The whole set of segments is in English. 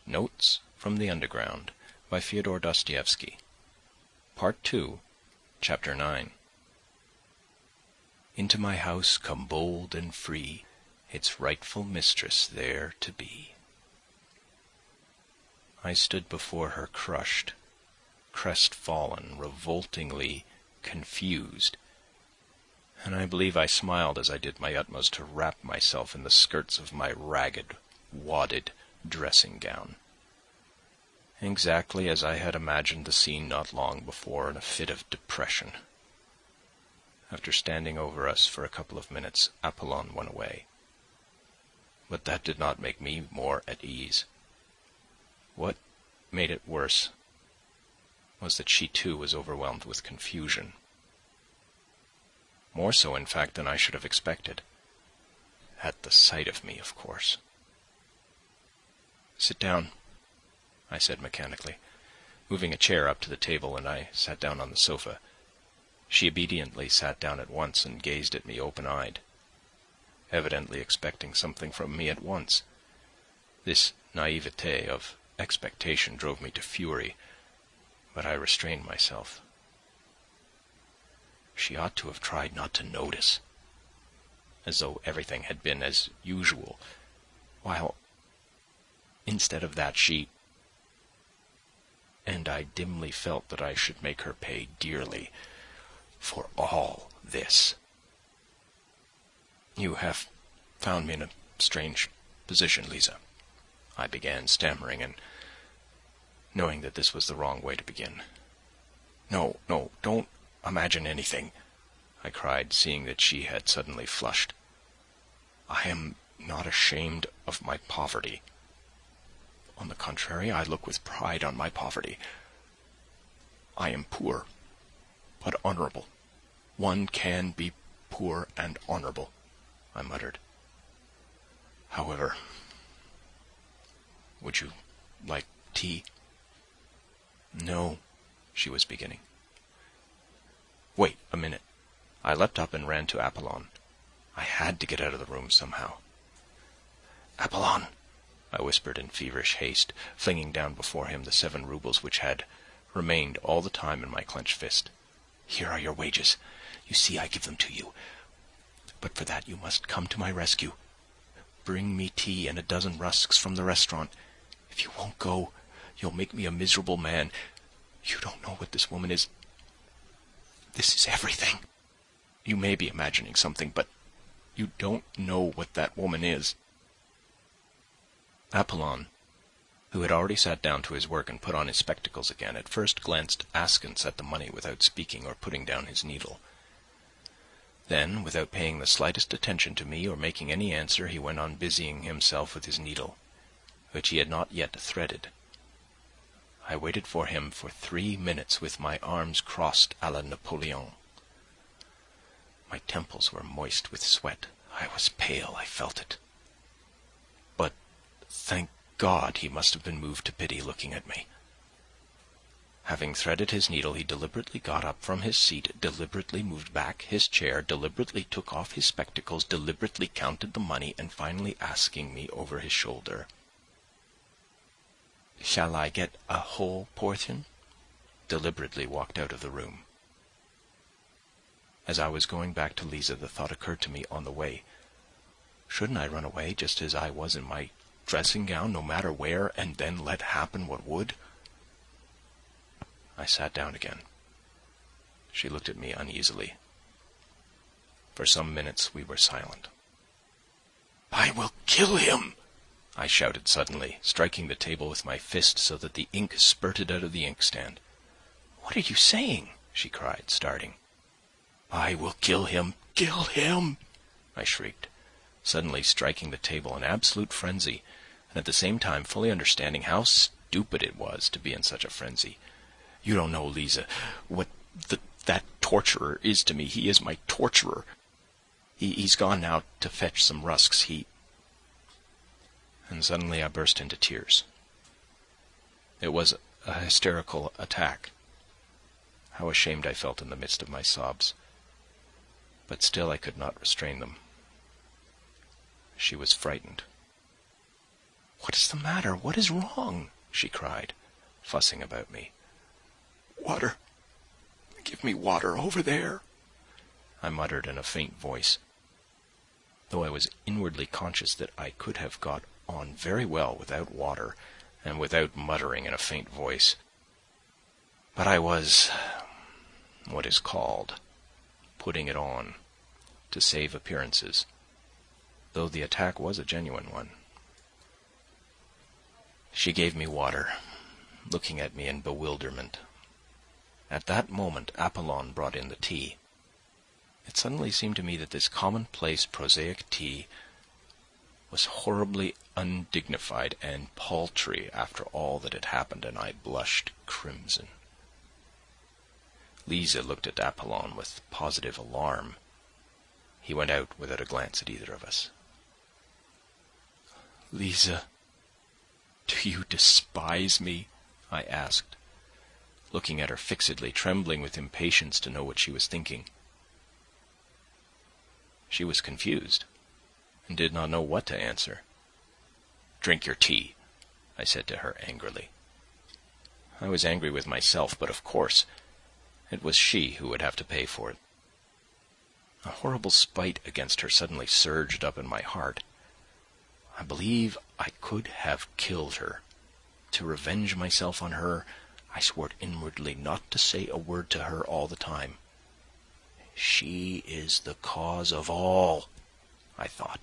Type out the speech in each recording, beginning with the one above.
Notes from the Underground by Fyodor Dostoevsky. Part 2, Chapter 9. Into my house come bold and free, its rightful mistress there to be. I stood before her crushed, crestfallen, revoltingly confused, and I believe I smiled as I did my utmost to wrap myself in the skirts of my ragged, wadded dressing gown. Exactly as I had imagined the scene not long before in a fit of depression. After standing over us for a couple of minutes, Apollon went away. But that did not make me more at ease. What made it worse was that she too was overwhelmed with confusion. More so, in fact, than I should have expected. At the sight of me, of course. "Sit down," I said mechanically, moving a chair up to the table, and I sat down on the sofa. She obediently sat down at once and gazed at me open-eyed, evidently expecting something from me at once. This naivete of expectation drove me to fury, but I restrained myself. She ought to have tried not to notice, as though everything had been as usual, while, instead of that, she... And I dimly felt that I should make her pay dearly for all this. "You have found me in a strange position, Lisa," I began, stammering and knowing that this was the wrong way to begin. No, don't imagine anything," I cried, seeing that she had suddenly flushed. "I am not ashamed of my poverty. On the contrary, I look with pride on my poverty. I am poor, but honourable. One can be poor and honourable," I muttered. "However, would you like tea?" "No," she was beginning. "Wait a minute." I leapt up and ran to Apollon. I had to get out of the room somehow. "Apollon," I whispered in feverish haste, flinging down before him the 7 roubles which had remained all the time in my clenched fist. "Here are your wages. You see I give them to you. But for that you must come to my rescue. Bring me tea and a dozen rusks from the restaurant. If you won't go, you'll make me a miserable man. You don't know what this woman is. This is everything. You may be imagining something, but you don't know what that woman is." Apollon, who had already sat down to his work and put on his spectacles again, at first glanced askance at the money without speaking or putting down his needle. Then, without paying the slightest attention to me or making any answer, he went on busying himself with his needle, which he had not yet threaded. I waited for him for 3 minutes with my arms crossed à la Napoleon. My temples were moist with sweat. I was pale, I felt it. But, thank God, he must have been moved to pity looking at me. Having threaded his needle, he deliberately got up from his seat, deliberately moved back his chair, deliberately took off his spectacles, deliberately counted the money, and finally asking me over his shoulder, "Shall I get a whole portion?" deliberately walked out of the room. As I was going back to Lisa, the thought occurred to me on the way. Shouldn't I run away just as I was in my dressing gown, no matter where, and then let happen what would? I sat down again. She looked at me uneasily. For some minutes we were silent. "I will kill him!" I shouted suddenly, striking the table with my fist so that the ink spurted out of the inkstand. "What are you saying?" she cried, starting. "I will kill him! Kill him!" I shrieked, suddenly striking the table in absolute frenzy, and at the same time fully understanding how stupid it was to be in such a frenzy. "You don't know, Lisa, what that torturer is to me. He is my torturer. He's gone now to fetch some rusks. And suddenly I burst into tears. It was a hysterical attack. How ashamed I felt in the midst of my sobs. But still I could not restrain them. She was frightened. "What is the matter? What is wrong?" she cried, fussing about me. "Water. Give me water over there," I muttered in a faint voice, though I was inwardly conscious that I could have got on very well without water and without muttering in a faint voice. But I was, what is called, putting it on, to save appearances, though the attack was a genuine one. She gave me water, looking at me in bewilderment. At that moment Apollon brought in the tea. It suddenly seemed to me that this commonplace, prosaic tea was horribly undignified and paltry after all that had happened, and I blushed crimson. Liza looked at Apollon with positive alarm. He went out without a glance at either of us. "Liza, do you despise me?" I asked, looking at her fixedly, trembling with impatience to know what she was thinking. She was confused and did not know what to answer. "Drink your tea," I said to her angrily. I was angry with myself, but of course it was she who would have to pay for it. A horrible spite against her suddenly surged up in my heart. I believe I could have killed her. To revenge myself on her, I swore inwardly not to say a word to her all the time. She is the cause of all, I thought.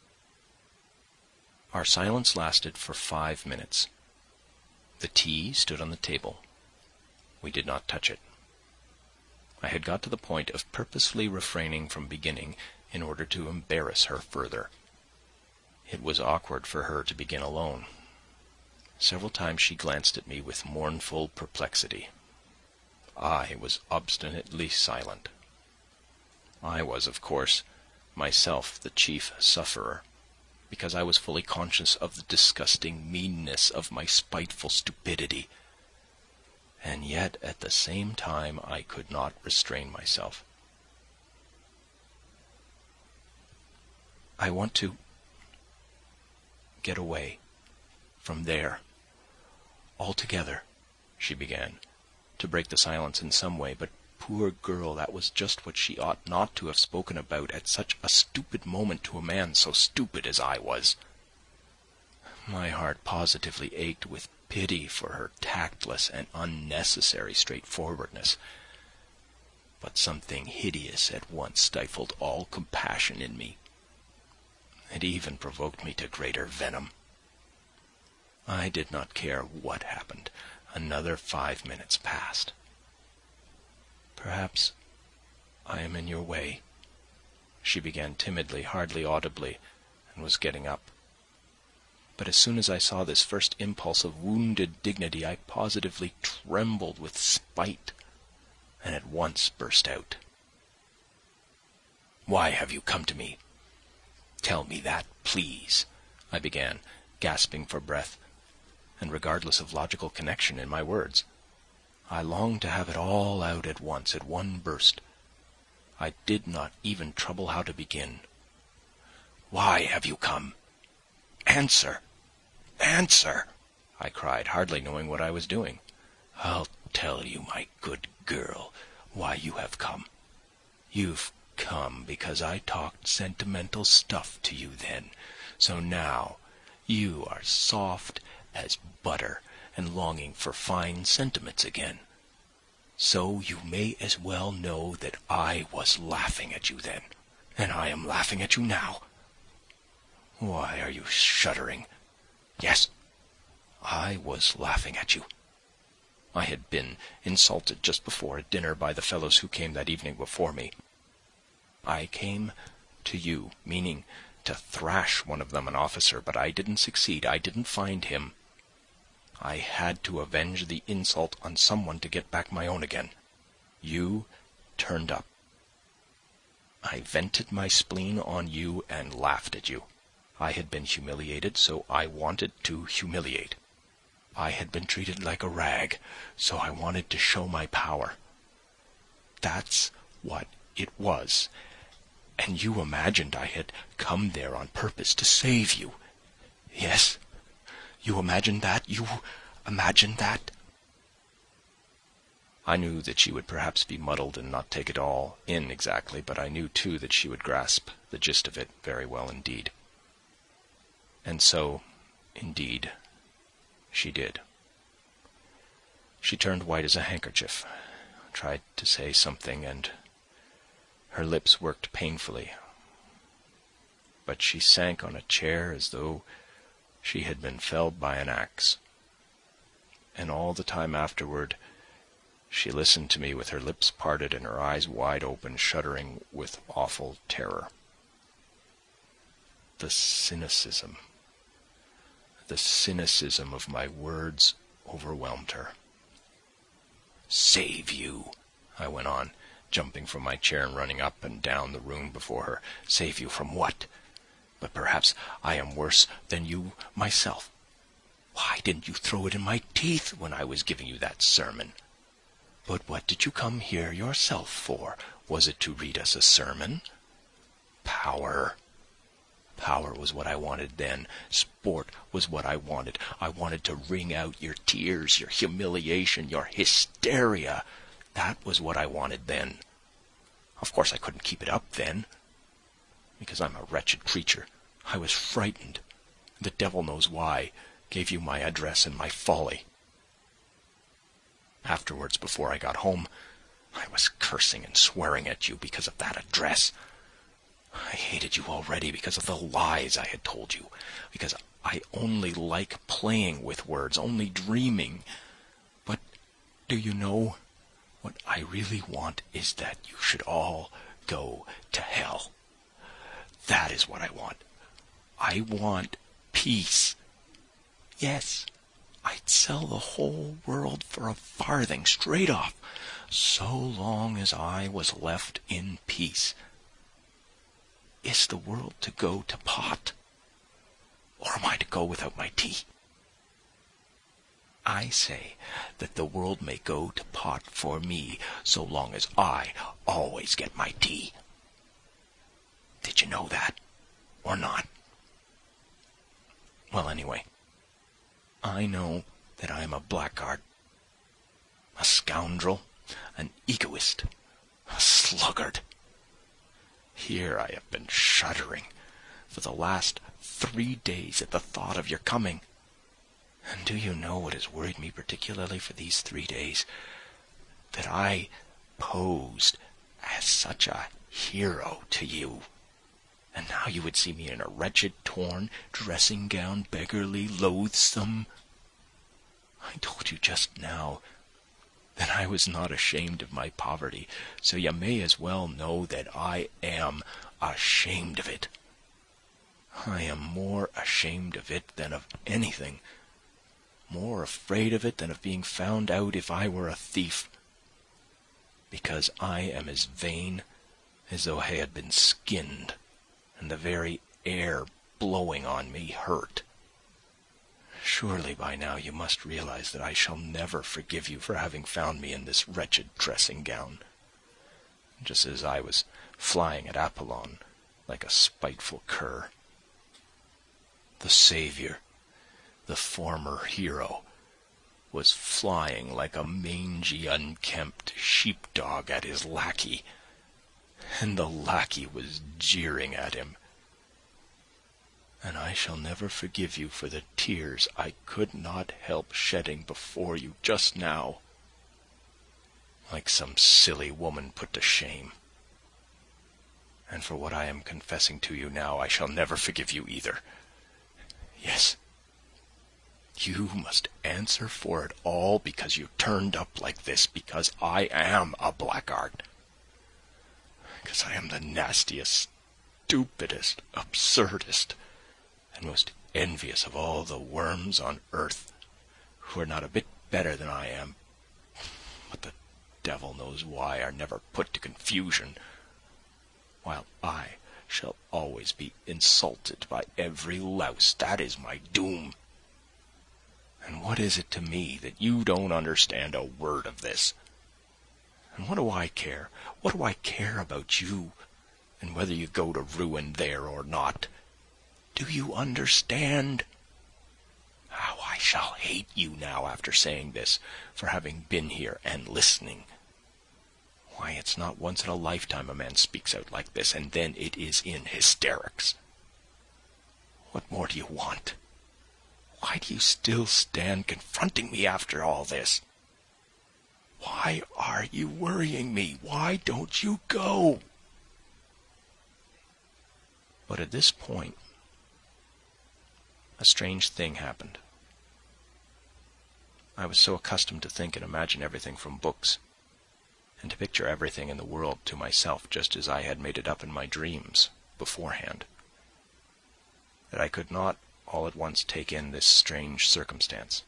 Our silence lasted for 5 minutes. The tea stood on the table. We did not touch it. I had got to the point of purposefully refraining from beginning in order to embarrass her further. It was awkward for her to begin alone. Several times she glanced at me with mournful perplexity. I was obstinately silent. I was, of course, myself the chief sufferer, because I was fully conscious of the disgusting meanness of my spiteful stupidity. And yet, at the same time, I could not restrain myself. "I want to get away from there altogether," she began, to break the silence in some way, but poor girl, that was just what she ought not to have spoken about at such a stupid moment to a man so stupid as I was. My heart positively ached with pity for her tactless and unnecessary straightforwardness, but something hideous at once stifled all compassion in me. It even provoked me to greater venom. I did not care what happened. Another 5 minutes passed. "Perhaps I am in your way," she began timidly, hardly audibly, and was getting up. But as soon as I saw this first impulse of wounded dignity, I positively trembled with spite, and at once burst out. "Why have you come to me? Tell me that, please," I began, gasping for breath, and regardless of logical connection in my words. I longed to have it all out at once, at one burst. I did not even trouble how to begin. "Why have you come? Answer! Answer!" I cried, hardly knowing what I was doing. "I'll tell you, my good girl, why you have come. You've come because I talked sentimental stuff to you then. So now you are soft as butter and longing for fine sentiments again. So you may as well know that I was laughing at you then, and I am laughing at you now. Why are you shuddering? Yes, I was laughing at you. I had been insulted just before at dinner by the fellows who came that evening before me. I came to you, meaning to thrash one of them, an officer, but I didn't succeed. I didn't find him. I had to avenge the insult on someone to get back my own again. You turned up. I vented my spleen on you and laughed at you. I had been humiliated, so I wanted to humiliate. I had been treated like a rag, so I wanted to show my power. That's what it was. And you imagined I had come there on purpose to save you. Yes, You imagine that? You imagine that? I knew that she would perhaps be muddled and not take it all in exactly, but I knew too that she would grasp the gist of it very well indeed. And so, indeed, she did. She turned white as a handkerchief, tried to say something, and her lips worked painfully. But she sank on a chair as though she had been felled by an axe. And all the time afterward, she listened to me with her lips parted and her eyes wide open, shuddering with awful terror. The cynicism of my words overwhelmed her. "Save you," I went on, jumping from my chair and running up and down the room before her. "Save you from what? But perhaps I am worse than you myself. Why didn't you throw it in my teeth when I was giving you that sermon? But what did you come here yourself for? Was it to read us a sermon? Power. Power was what I wanted then. Sport was what I wanted. I wanted to wring out your tears, your humiliation, your hysteria. That was what I wanted then. Of course I couldn't keep it up then, because I'm a wretched creature. I was frightened. The devil knows why. Gave you my address in my folly. Afterwards, before I got home, I was cursing and swearing at you because of that address. I hated you already because of the lies I had told you, because I only like playing with words, only dreaming. But do you know, what I really want is that you should all go to hell. That is what I want. I want peace. Yes, I'd sell the whole world for a farthing, straight off, so long as I was left in peace. Is the world to go to pot, or am I to go without my tea? I say that the world may go to pot for me, so long as I always get my tea. Did you know that, or not? Well, anyway, I know that I am a blackguard, a scoundrel, an egoist, a sluggard. Here I have been shuddering for the last 3 days at the thought of your coming. And do you know what has worried me particularly for these 3 days? That I posed as such a hero to you. And now you would see me in a wretched, torn dressing gown, beggarly, loathsome. I told you just now that I was not ashamed of my poverty, so you may as well know that I am ashamed of it. I am more ashamed of it than of anything, more afraid of it than of being found out if I were a thief, because I am as vain as though I had been skinned, and the very air blowing on me hurt. Surely by now you must realize that I shall never forgive you for having found me in this wretched dressing gown, just as I was flying at Apollon like a spiteful cur. The Saviour, the former hero, was flying like a mangy, unkempt sheepdog at his lackey, and the lackey was jeering at him. And I shall never forgive you for the tears I could not help shedding before you just now, like some silly woman put to shame. And for what I am confessing to you now, I shall never forgive you either. Yes, you must answer for it all because you turned up like this, because I am a blackguard, because I am the nastiest, stupidest, absurdest, and most envious of all the worms on earth, who are not a bit better than I am, but the devil knows why are never put to confusion, while I shall always be insulted by every louse. That is my doom. And what is it to me that you don't understand a word of this? And what do I care? What do I care about you, and whether you go to ruin there or not? Do you understand? How I shall hate you now after saying this, for having been here and listening. Why, it's not once in a lifetime a man speaks out like this, and then it is in hysterics. What more do you want? Why do you still stand confronting me after all this? Why are you worrying me? Why don't you go? But at this point, a strange thing happened. I was so accustomed to think and imagine everything from books, and to picture everything in the world to myself just as I had made it up in my dreams beforehand, that I could not all at once take in this strange circumstance.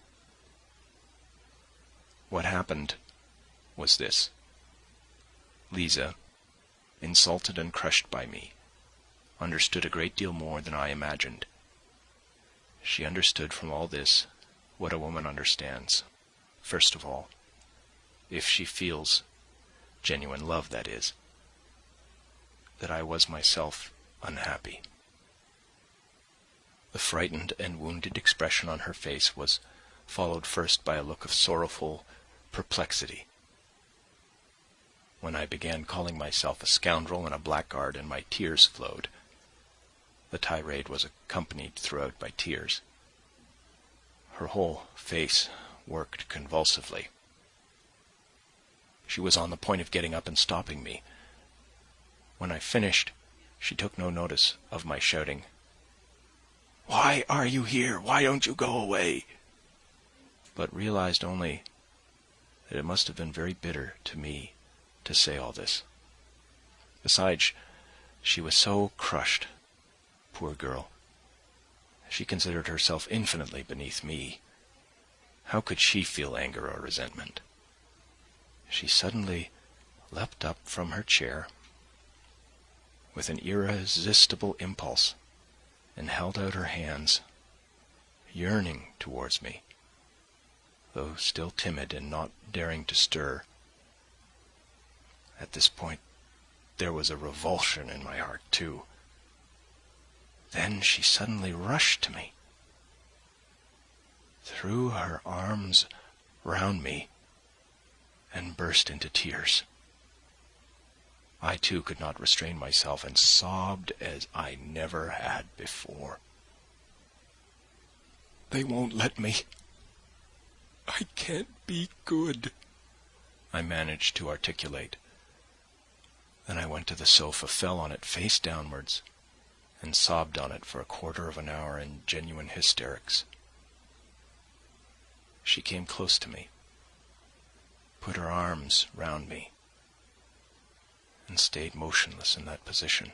What happened was this. Lisa, insulted and crushed by me, understood a great deal more than I imagined. She understood from all this what a woman understands, first of all, if she feels genuine love, that is, that I was myself unhappy. The frightened and wounded expression on her face was followed first by a look of sorrowful perplexity. When I began calling myself a scoundrel and a blackguard and my tears flowed, the tirade was accompanied throughout by tears. Her whole face worked convulsively. She was on the point of getting up and stopping me. When I finished, she took no notice of my shouting, "Why are you here? Why don't you go away?" but realized only that it must have been very bitter to me to say all this. Besides, she was so crushed, poor girl. She considered herself infinitely beneath me. How could she feel anger or resentment? She suddenly leapt up from her chair with an irresistible impulse and held out her hands, yearning towards me, though still timid and not daring to stir. At this point there was a revulsion in my heart too. Then she suddenly rushed to me, threw her arms round me, and burst into tears. I too could not restrain myself and sobbed as I never had before. "They won't let me. I can't be good," I managed to articulate. Then I went to the sofa, fell on it face downwards, and sobbed on it for a quarter of an hour in genuine hysterics. She came close to me, put her arms round me, and stayed motionless in that position.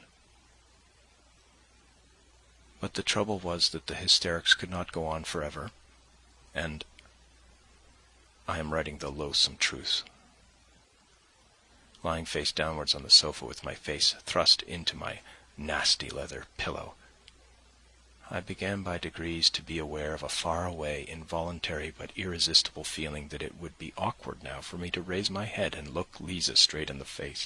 But the trouble was that the hysterics could not go on forever, and I am writing the loathsome truth. Lying face downwards on the sofa with my face thrust into my nasty leather pillow, I began by degrees to be aware of a far-away, involuntary but irresistible feeling that it would be awkward now for me to raise my head and look Lisa straight in the face.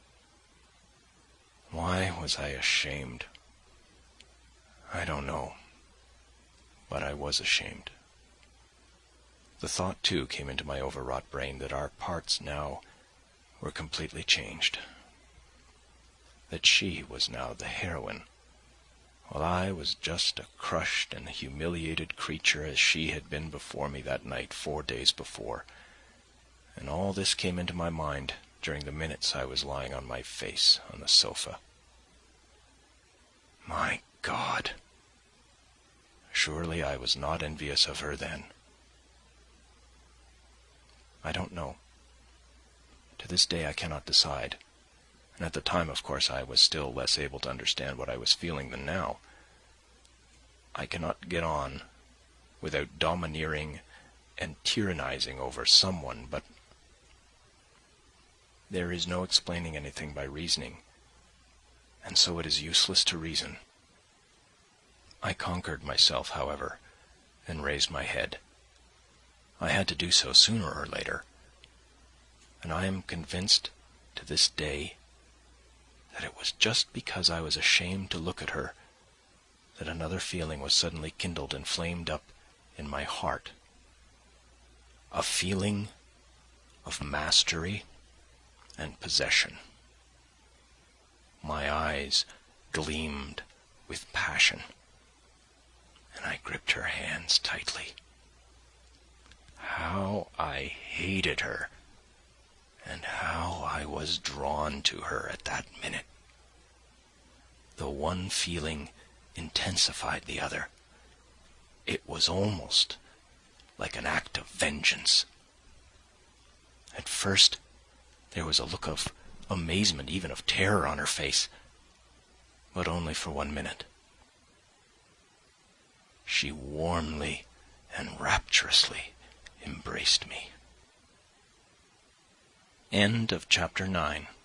Why was I ashamed? I don't know, but I was ashamed. The thought, too, came into my overwrought brain that our parts now were completely changed, that she was now the heroine, while I was just a crushed and humiliated creature as she had been before me that night 4 days before, and all this came into my mind during the minutes I was lying on my face on the sofa. My God! Surely I was not envious of her then. I don't know. To this day I cannot decide, and at the time, of course, I was still less able to understand what I was feeling than now. I cannot get on without domineering and tyrannizing over someone, but there is no explaining anything by reasoning, and so it is useless to reason. I conquered myself, however, and raised my head. I had to do so sooner or later, and I am convinced to this day that it was just because I was ashamed to look at her that another feeling was suddenly kindled and flamed up in my heart, a feeling of mastery and possession. My eyes gleamed with passion, and I gripped her hands tightly. How I hated her, and how I was drawn to her at that minute. The one feeling intensified the other. It was almost like an act of vengeance. At first, there was a look of amazement, even of terror on her face, but only for 1 minute. She warmly and rapturously embraced me. End of chapter 9.